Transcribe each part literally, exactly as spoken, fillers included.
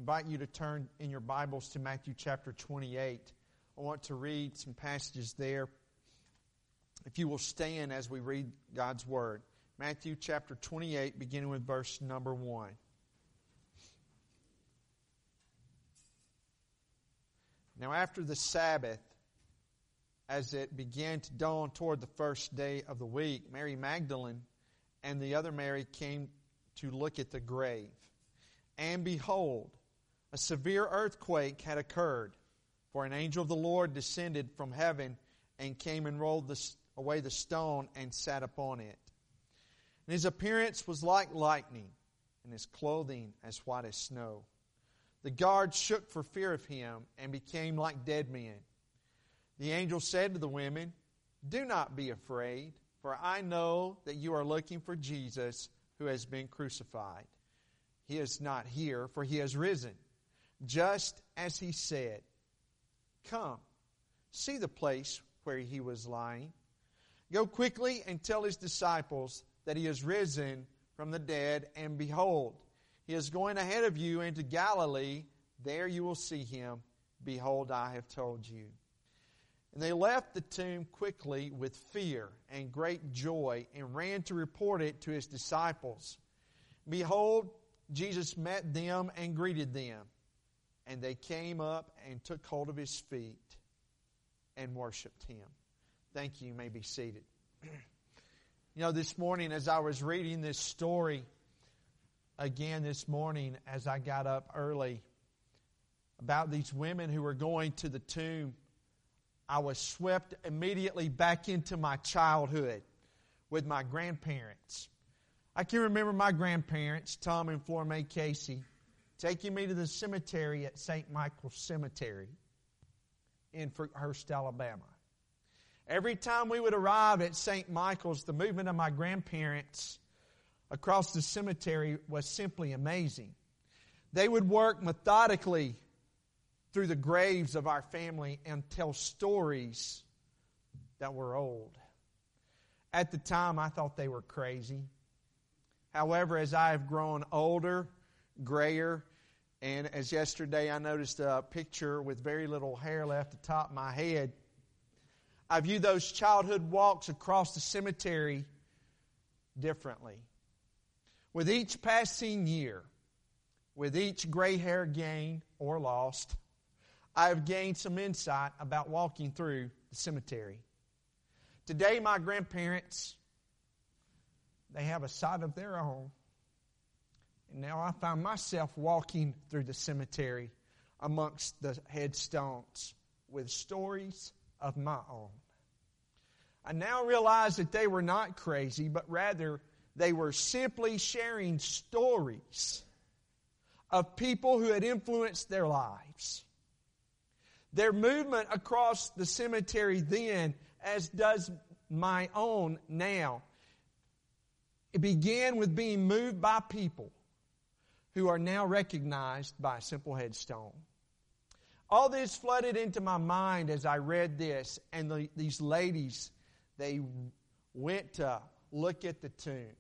invite you to turn in your Bibles to Matthew chapter twenty-eight. I want to read some passages there. If you will stand as we read God's Word. Matthew chapter twenty-eight, beginning with verse number one. Now after the Sabbath, as it began to dawn toward the first day of the week, Mary Magdalene and the other Mary came to look at the grave. And behold, a severe earthquake had occurred, for an angel of the Lord descended from heaven and came and rolled the, away the stone and sat upon it. And his appearance was like lightning, and his clothing as white as snow. The guards shook for fear of him and became like dead men. The angel said to the women, "Do not be afraid, for I know that you are looking for Jesus who has been crucified. He is not here, for he has risen, just as he said. Come, see the place where he was lying. Go quickly and tell his disciples that he is risen from the dead, and behold, he is going ahead of you into Galilee. There you will see him. Behold, I have told you." And they left the tomb quickly with fear and great joy and ran to report it to his disciples. Behold, Jesus met them and greeted them. And they came up and took hold of his feet and worshiped him. Thank you. You may be seated. You know, this morning as I was reading this story, again this morning as I got up early, about these women who were going to the tomb, I was swept immediately back into my childhood with my grandparents. I can remember my grandparents, Tom and Flora Mae Casey, taking me to the cemetery at Saint Michael's Cemetery in Fruithurst, Alabama. Every time we would arrive at Saint Michael's, the movement of my grandparents across the cemetery was simply amazing. They would work methodically through the graves of our family and tell stories that were old. At the time, I thought they were crazy. However, as I have grown older, grayer, and as yesterday I noticed a picture with very little hair left at the top of my head, I view those childhood walks across the cemetery differently. With each passing year, with each gray hair gained or lost, I have gained some insight about walking through the cemetery. Today, my grandparents, they have a side of their own. And now I find myself walking through the cemetery amongst the headstones with stories of my own. I now realize that they were not crazy, but rather they were simply sharing stories of people who had influenced their lives. Their movement across the cemetery then, as does my own now, it began with being moved by people who are now recognized by a simple headstone. All this flooded into my mind as I read this, and the, these ladies, they went to look at the tomb.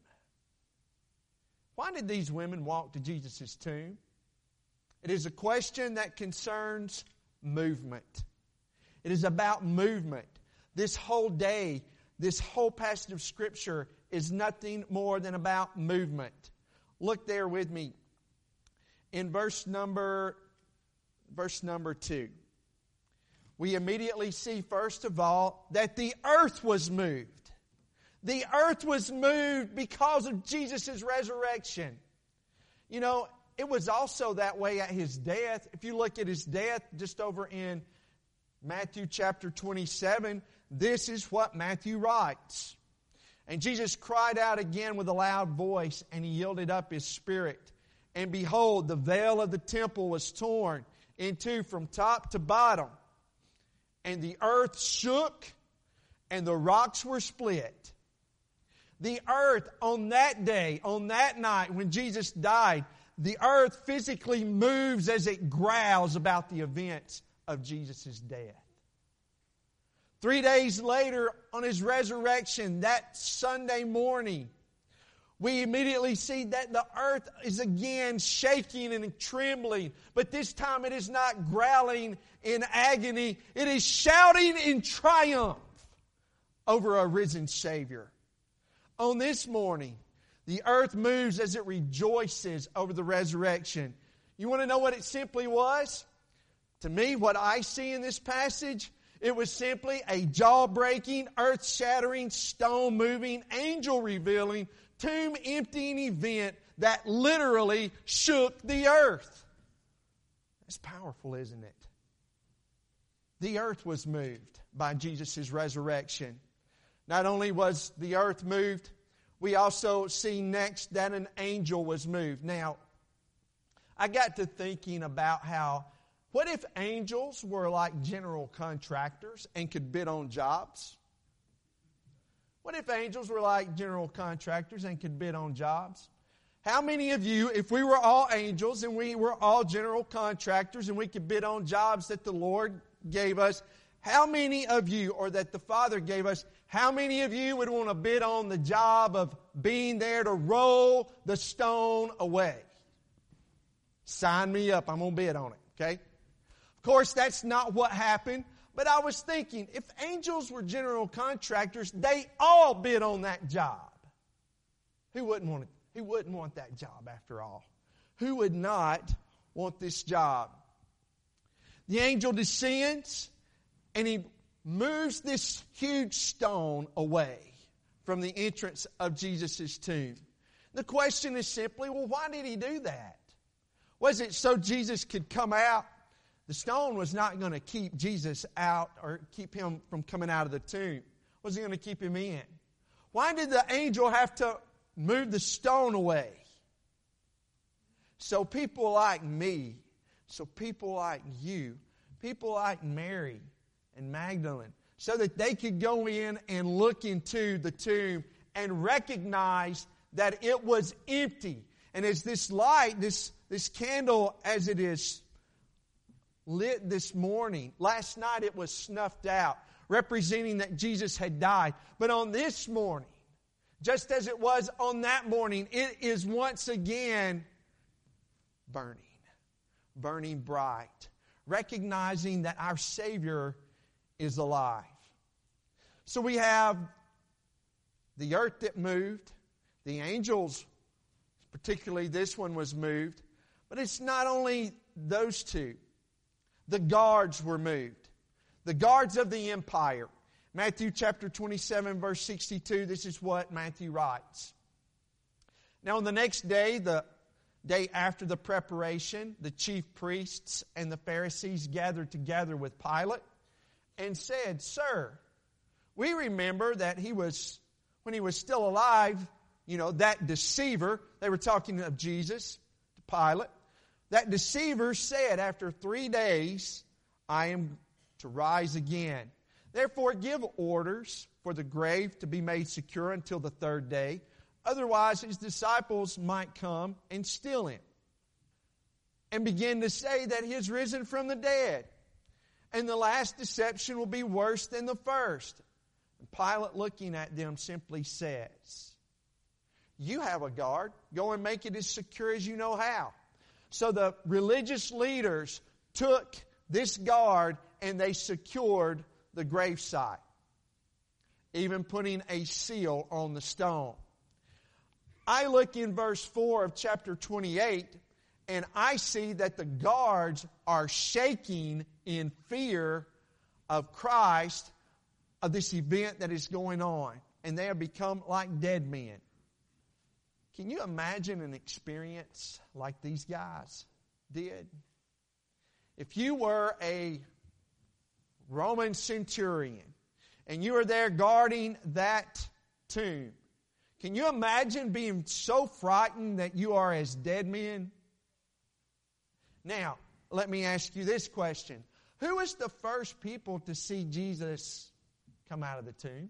Why did these women walk to Jesus' tomb? It is a question that concerns movement. It is about movement. This whole day, this whole passage of Scripture is nothing more than about movement. Look there with me in verse number verse number two. We immediately see, first of all, that the earth was moved. The earth was moved because of Jesus' resurrection. You know, it was also that way at His death. If you look at His death just over in Matthew chapter twenty-seven, this is what Matthew writes. And Jesus cried out again with a loud voice, and He yielded up His spirit. And behold, the veil of the temple was torn in two from top to bottom. And the earth shook, and the rocks were split. The earth on that day, on that night when Jesus died, the earth physically moves as it growls about the events of Jesus' death. Three days later, on His resurrection, that Sunday morning, we immediately see that the earth is again shaking and trembling. But this time it is not growling in agony. It is shouting in triumph over a risen Savior. On this morning, the earth moves as it rejoices over the resurrection. You want to know what it simply was? To me, what I see in this passage, it was simply a jaw-breaking, earth-shattering, stone-moving, angel-revealing, tomb-emptying event that literally shook the earth. That's powerful, isn't it? The earth was moved by Jesus' resurrection. Not only was the earth moved, we also see next that an angel was moved. Now, I got to thinking about how, what if angels were like general contractors and could bid on jobs? What if angels were like general contractors and could bid on jobs? How many of you, if we were all angels and we were all general contractors and we could bid on jobs that the Lord gave us, how many of you, or that the Father gave us, how many of you would want to bid on the job of being there to roll the stone away? Sign me up. I'm going to bid on it, okay? Of course, that's not what happened. But I was thinking, if angels were general contractors, they all bid on that job. Who wouldn't want it? Who wouldn't want that job after all? Who would not want this job? The angel descends and he moves this huge stone away from the entrance of Jesus' tomb. The question is simply, well, why did he do that? Was it so Jesus could come out? The stone was not going to keep Jesus out or keep him from coming out of the tomb. Was it going to keep him in? Why did the angel have to move the stone away? So people like me, so people like you, people like Mary and Magdalene, so that they could go in and look into the tomb and recognize that it was empty. And as this light, this, this candle, as it is lit this morning, last night it was snuffed out, representing that Jesus had died. But on this morning, just as it was on that morning, it is once again burning, burning bright, recognizing that our Savior is alive. So we have the earth that moved, the angels, particularly this one was moved, but it's not only those two. The guards were moved. The guards of the empire. Matthew chapter twenty-seven, verse sixty-two, this is what Matthew writes. Now on the next day, the day after the preparation, the chief priests and the Pharisees gathered together with Pilate and said, "Sir, we remember that he was, when he was still alive, you know, that deceiver," they were talking of Jesus to Pilate, "that deceiver said, after three days, I am to rise again. Therefore give orders for the grave to be made secure until the third day. Otherwise his disciples might come and steal him and begin to say that he is risen from the dead. And the last deception will be worse than the first." And Pilate, looking at them, simply says, "You have a guard. Go and make it as secure as you know how." So the religious leaders took this guard and they secured the gravesite, even putting a seal on the stone. I look in verse four of chapter twenty-eight and I see that the guards are shaking in fear of Christ, of this event that is going on, and they have become like dead men. Can you imagine an experience like these guys did? If you were a Roman centurion and you were there guarding that tomb, can you imagine being so frightened that you are as dead men? Now, let me ask you this question. Who was the first people to see Jesus come out of the tomb?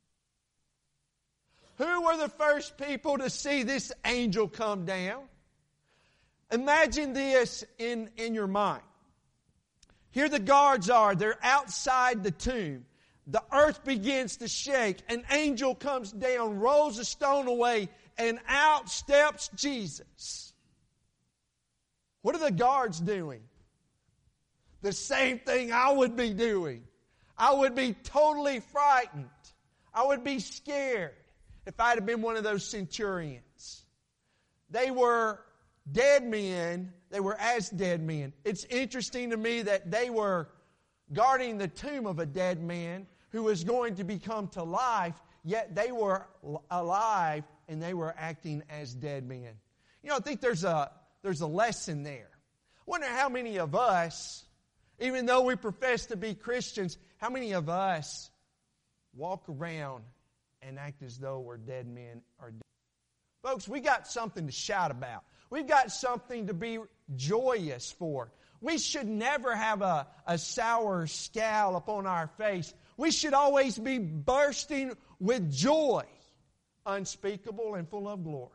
Who were the first people to see this angel come down? Imagine this in, in your mind. Here the guards are. They're outside the tomb. The earth begins to shake. An angel comes down, rolls the stone away, and out steps Jesus. What are the guards doing? The same thing I would be doing. I would be totally frightened. I would be scared if I'd have been one of those centurions. They were dead men. They were as dead men. It's interesting to me that they were guarding the tomb of a dead man who was going to become to life, yet they were alive and they were acting as dead men. You know, I think there's a, there's a lesson there. I wonder how many of us, even though we profess to be Christians, how many of us walk around and act as though we're dead men or dead? Folks, we got something to shout about. We've got something to be joyous for. We should never have a, a sour scowl upon our face. We should always be bursting with joy, unspeakable and full of glory.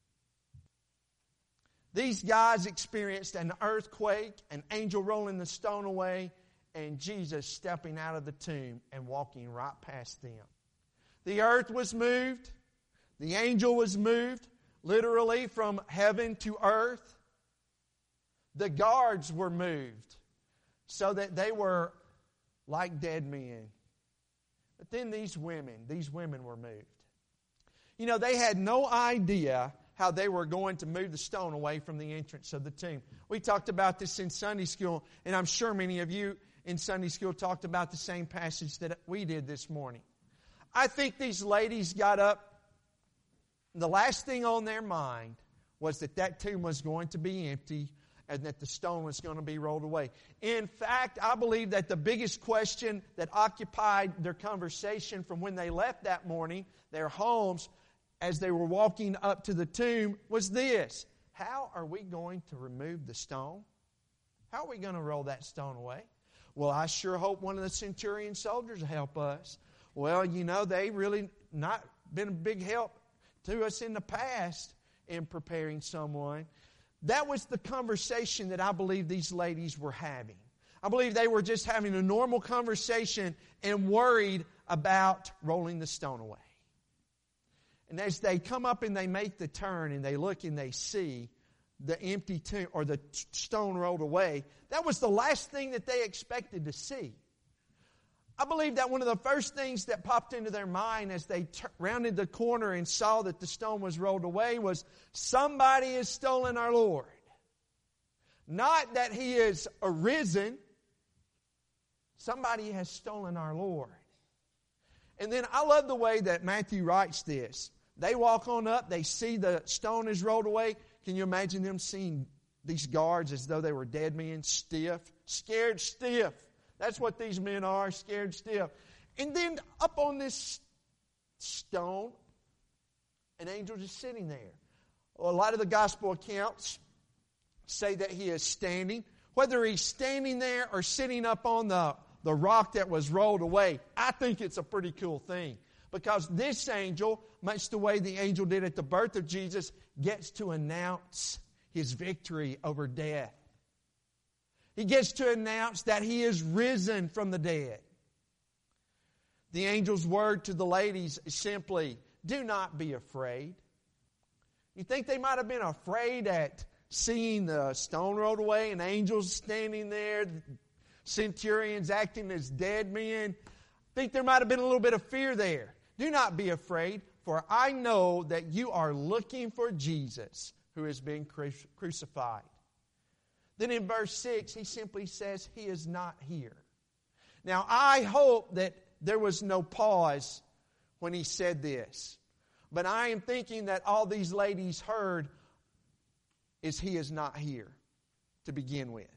These guys experienced an earthquake, an angel rolling the stone away, and Jesus stepping out of the tomb and walking right past them. The earth was moved. The angel was moved, literally from heaven to earth. The guards were moved so that they were like dead men. But then these women, these women were moved. You know, they had no idea how they were going to move the stone away from the entrance of the tomb. We talked about this in Sunday school, and I'm sure many of you in Sunday school talked about the same passage that we did this morning. I think these ladies got up. The last thing on their mind was that that tomb was going to be empty and that the stone was going to be rolled away. In fact, I believe that the biggest question that occupied their conversation from when they left that morning, their homes, as they were walking up to the tomb, was this: how are we going to remove the stone? How are we going to roll that stone away? Well, I sure hope one of the centurion soldiers will help us. Well, you know, they really not been a big help to us in the past in preparing someone. That was the conversation that I believe these ladies were having. I believe they were just having a normal conversation and worried about rolling the stone away. And as they come up and they make the turn and they look and they see the empty tomb or the stone rolled away, that was the last thing that they expected to see. I believe that one of the first things that popped into their mind as they t- rounded the corner and saw that the stone was rolled away was, somebody has stolen our Lord. Not that He is arisen. Somebody has stolen our Lord. And then I love the way that Matthew writes this. They walk on up, they see the stone is rolled away. Can you imagine them seeing these guards as though they were dead men, stiff, scared stiff? That's what these men are, scared stiff. And then up on this stone, an angel just sitting there. Well, a lot of the gospel accounts say that he is standing. Whether he's standing there or sitting up on the, the rock that was rolled away, I think it's a pretty cool thing. Because this angel, much the way the angel did at the birth of Jesus, gets to announce his victory over death. He gets to announce that he is risen from the dead. The angel's word to the ladies is simply, do not be afraid. You think they might have been afraid at seeing the stone rolled away and angels standing there, centurions acting as dead men? I think there might have been a little bit of fear there. Do not be afraid, for I know that you are looking for Jesus who has been crucified. Then in verse six, he simply says, He is not here. Now, I hope that there was no pause when he said this. But I am thinking that all these ladies heard is He is not here to begin with.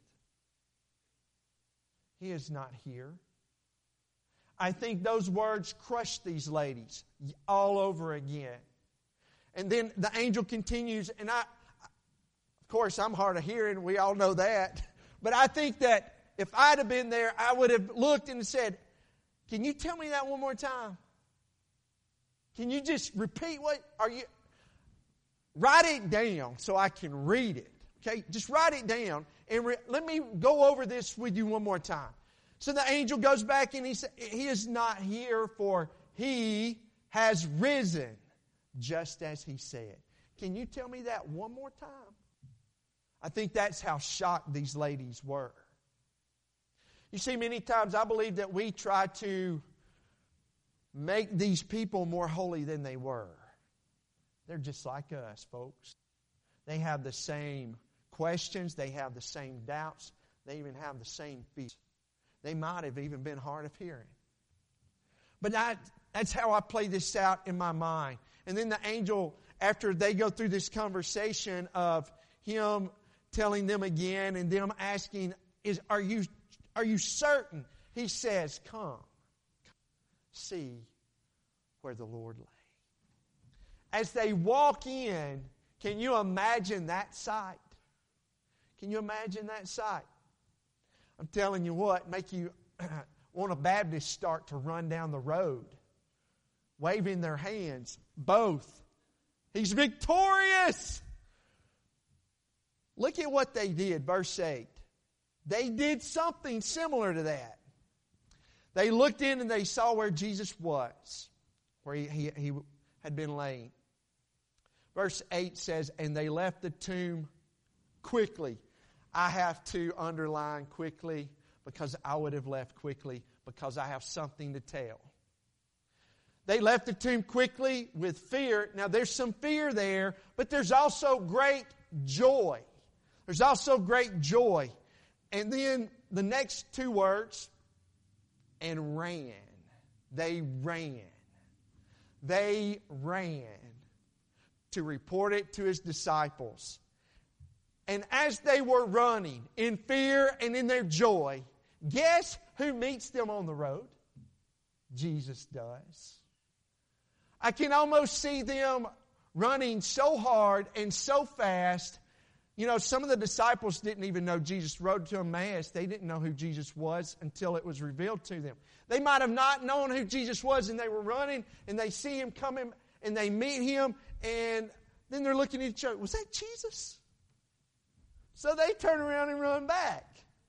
He is not here. I think those words crushed these ladies all over again. And then the angel continues, and I, of course, I'm hard of hearing. We all know that. But I think that if I'd have been there, I would have looked and said, can you tell me that one more time? Can you just repeat what are you? Write it down so I can read it. Okay, just write it down and re- let me go over this with you one more time. So the angel goes back and he says, He is not here, for He has risen. just as He said. Can you tell me that one more time? I think that's how shocked these ladies were. You see, many times I believe that we try to make these people more holy than they were. They're just like us, folks. They have the same questions. They have the same doubts. They even have the same fears. They might have even been hard of hearing. But that, that's how I play this out in my mind. And then the angel, after they go through this conversation of him telling them again and them asking, "Is are you are you certain?" He says, "Come, see where the Lord lay." As they walk in, can you imagine that sight? Can you imagine that sight? I'm telling you what, make you want a Baptist start to run down the road, waving their hands, both. He's victorious! Look at what they did, verse eight. They did something similar to that. They looked in and they saw where Jesus was, where he, he, he had been laying. Verse eight says, and they left the tomb quickly. I have to underline quickly because I would have left quickly because I have something to tell. They left the tomb quickly with fear. Now there's some fear there, but there's also great joy. There's also great joy. And then the next two words, and ran. They ran. They ran to report it to His disciples. And as they were running in fear and in their joy, guess who meets them on the road? Jesus does. I can almost see them running so hard and so fast. You know, some of the disciples didn't even know Jesus rode to Emmaus. They didn't know who Jesus was until it was revealed to them. They might have not known who Jesus was, and they were running, and they see Him coming, and they meet Him, and then they're looking at each other. Was that Jesus? So they turn around and run back.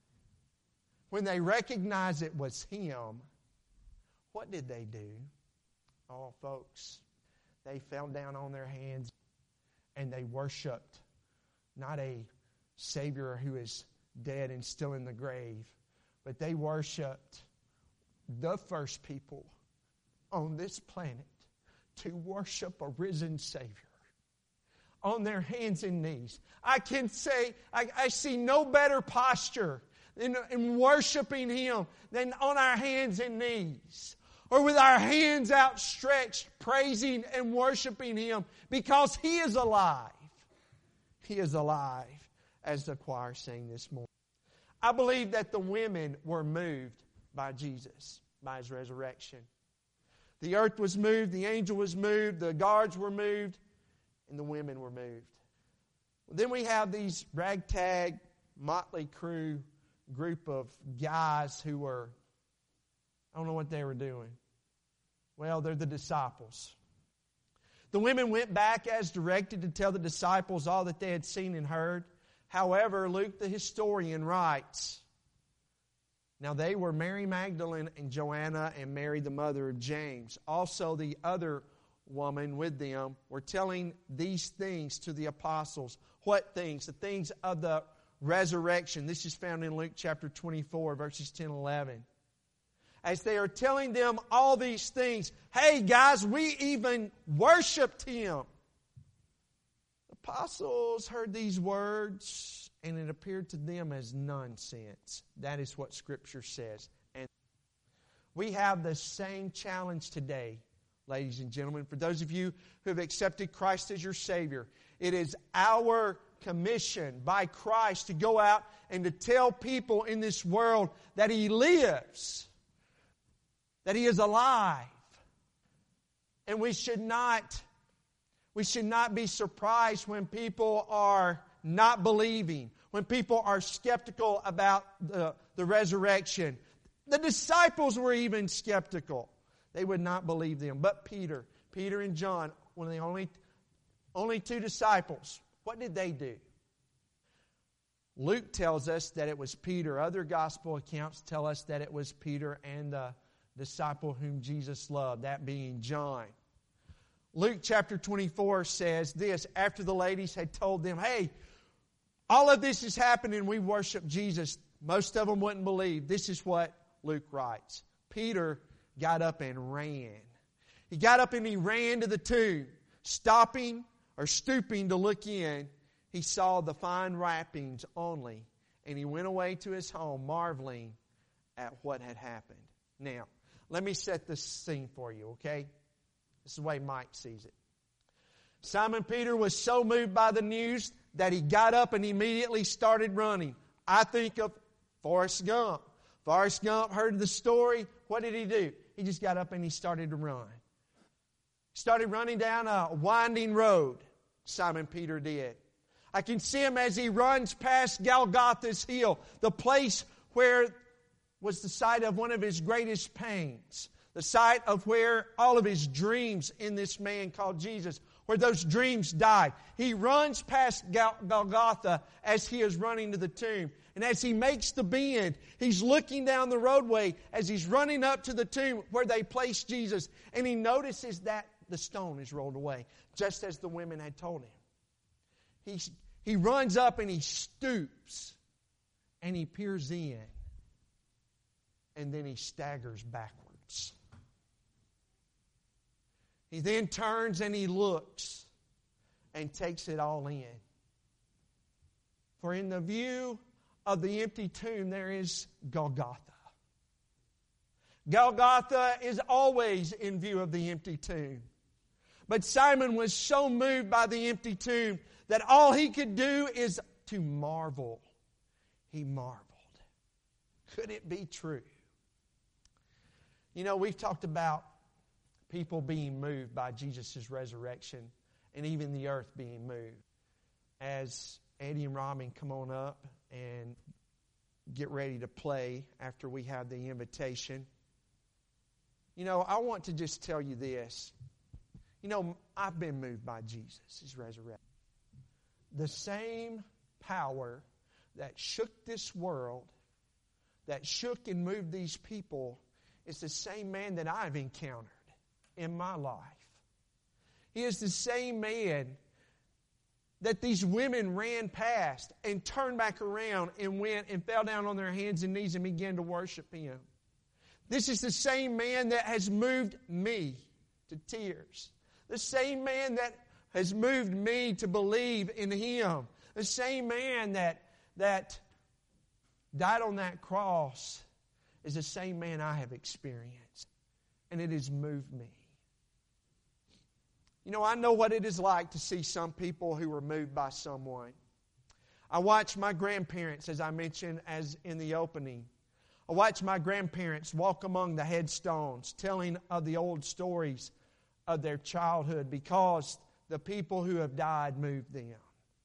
When they recognized it was Him, what did they do? Oh, folks, they fell down on their hands and they worshiped not a Savior who is dead and still in the grave, but they worshiped the first people on this planet to worship a risen Savior. On their hands and knees. I can say, I, I see no better posture in, in worshiping Him than on our hands and knees. Or with our hands outstretched, praising and worshiping Him because He is alive. He is alive, as the choir sang this morning. I believe that the women were moved by Jesus, by His resurrection. The earth was moved, the angel was moved, the guards were moved, and the women were moved. Then we have these ragtag, motley crew group of guys who were, I don't know what they were doing. Well, they're the disciples. The women went back as directed to tell the disciples all that they had seen and heard. However, Luke the historian writes, now they were Mary Magdalene and Joanna and Mary the mother of James. Also the other woman with them were telling these things to the apostles. What things? The things of the resurrection. This is found in Luke chapter twenty-four, verses ten and eleven. As they are telling them all these things, hey guys, we even worshiped Him. The apostles heard these words and it appeared to them as nonsense. That is what Scripture says. And we have the same challenge today, ladies and gentlemen. For those of you who have accepted Christ as your Savior, it is our commission by Christ to go out and to tell people in this world that He lives, that He is alive. And we should not, we should not be surprised when people are not believing, when people are skeptical about the, the resurrection. The disciples were even skeptical. They would not believe them. But Peter, Peter and John, one of the only, only two disciples, what did they do? Luke tells us that it was Peter. Other gospel accounts tell us that it was Peter and the disciple whom Jesus loved, that being John. Luke chapter twenty-four says this, after the ladies had told them, hey, all of this is happening, we worship Jesus. Most of them wouldn't believe. This is what Luke writes. Peter got up and ran. He got up and he ran to the tomb. Stopping or stooping to look in, he saw the fine wrappings only. And he went away to his home marveling at what had happened. Now, let me set this scene for you, okay? This is the way Mike sees it. Simon Peter was so moved by the news that he got up and immediately started running. I think of Forrest Gump. Forrest Gump heard the story. What did he do? He just got up and he started to run. Started running down a winding road, Simon Peter did. I can see him as he runs past Golgotha's hill, the place where was the site of one of his greatest pains. The site of where all of his dreams in this man called Jesus, where those dreams died. He runs past Golgotha as he is running to the tomb. And as he makes the bend, he's looking down the roadway as he's running up to the tomb where they placed Jesus. And he notices that the stone is rolled away, just as the women had told him. He, he runs up and he stoops and he peers in. And then he staggers backwards. He then turns and he looks and takes it all in. For in the view of the empty tomb there is Golgotha. Golgotha is always in view of the empty tomb. But Simon was so moved by the empty tomb that all he could do is to marvel. He marveled. Could it be true? You know, we've talked about people being moved by Jesus' resurrection and even the earth being moved. As Eddie and Robin come on up and get ready to play after we have the invitation, you know, I want to just tell you this. You know, I've been moved by Jesus, His resurrection. The same power that shook this world, that shook and moved these people, is the same man that I've encountered in my life. He is the same man that these women ran past and turned back around and went and fell down on their hands and knees and began to worship Him. This is the same man that has moved me to tears. The same man that has moved me to believe in Him. The same man that, that died on that cross is the same man I have experienced. And it has moved me. You know, I know what it is like to see some people who were moved by someone. I watched my grandparents, as I mentioned as in the opening. I watched my grandparents walk among the headstones, telling of the old stories of their childhood because the people who have died moved them.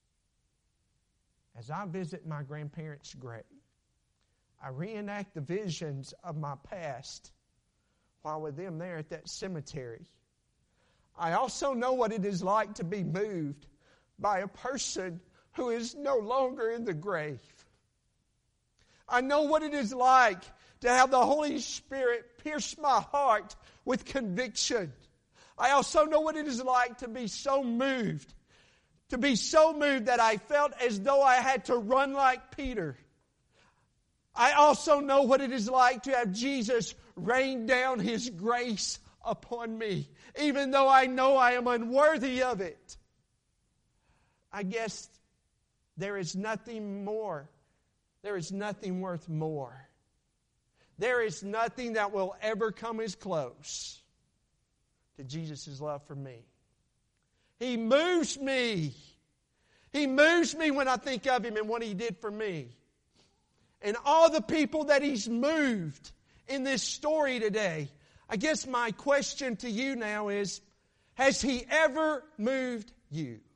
As I visit my grandparents' grave, I reenact the visions of my past while with them there at that cemetery. I also know what it is like to be moved by a person who is no longer in the grave. I know what it is like to have the Holy Spirit pierce my heart with conviction. I also know what it is like to be so moved, to be so moved that I felt as though I had to run like Peter. I also know what it is like to have Jesus rain down His grace upon me, even though I know I am unworthy of it. I guess there is nothing more. There is nothing worth more. There is nothing that will ever come as close to Jesus' love for me. He moves me. He moves me when I think of Him and what He did for me. And all the people that He's moved in this story today, I guess my question to you now is, has He ever moved you?